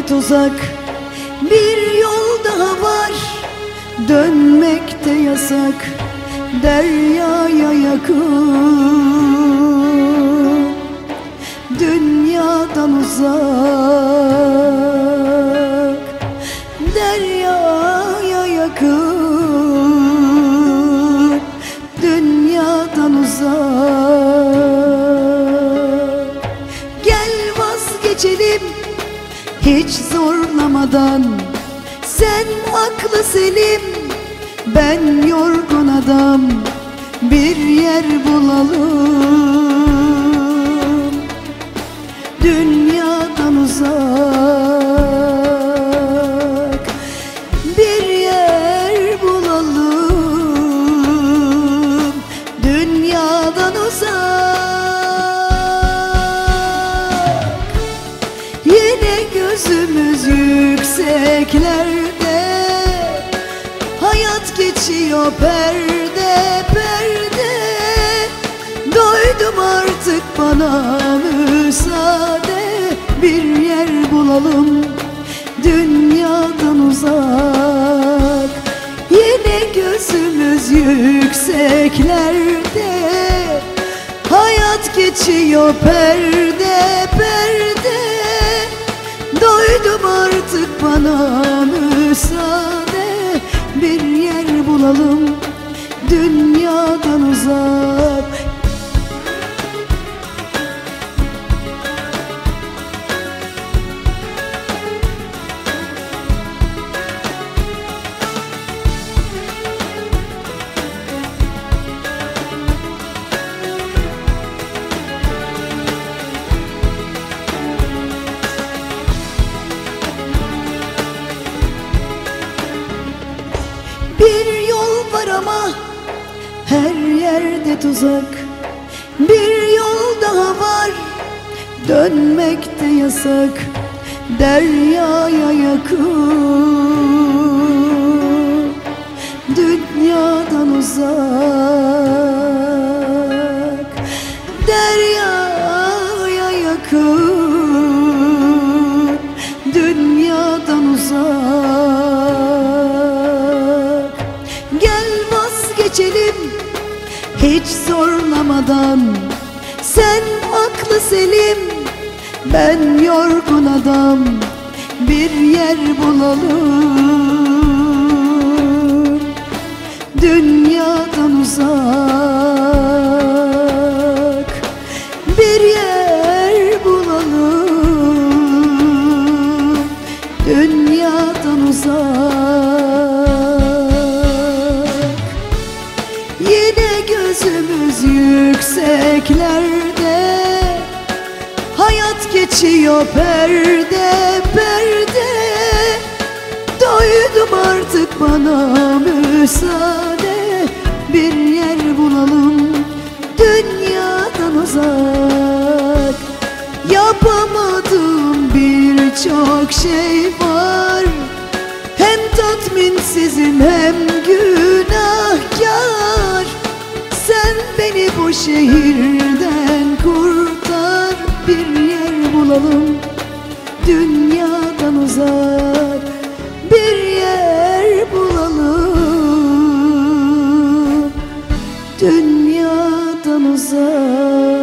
yerde tuzak, bir yol daha var, dönmek de yasak, deryaya yakın, dünyadan uzak, deryaya yakın, dünyadan uzak. Gel vazgeçelim hiç zorlamadan, sen aklı selim, ben yorgun adam, bir yer bulalım, dünyadan uzak, bir yer bulalım, dünyadan uzak. Yine gözümüz yükseklerde, hayat geçiyor perde perde. Doydum artık, bana müsaade, bir yer bulalım, dünyadan uzak. Yine gözümüz yükseklerde, hayat geçiyor perde perde. Doydum artık, bana müsaade, bir yer bulalım, dünyadan uzak. Bir yol var ama her yerde tuzak, bir yol daha var, dönmek de yasak, deryaya yakın, dünyadan uzak, deryaya yakın, dünyadan uzak. Vazgeçelim hiç zorlamadan, sen aklı selim, ben yorgun adam, bir yer bulalım, dünyadan uzak, bir yer bulalım, dünyadan uzak. Yine gözümüz yükseklerde, hayat geçiyor perde perde. Doydum artık, bana müsaade, bir yer bulalım, dünyadan uzak. Yapamadığım birçok şey var, hem tatminsizim hem günahkar. Sen beni bu şehirden kurtar, bir yer bulalım, dünyadan uzak, bir yer bulalım, dünyadan uzak.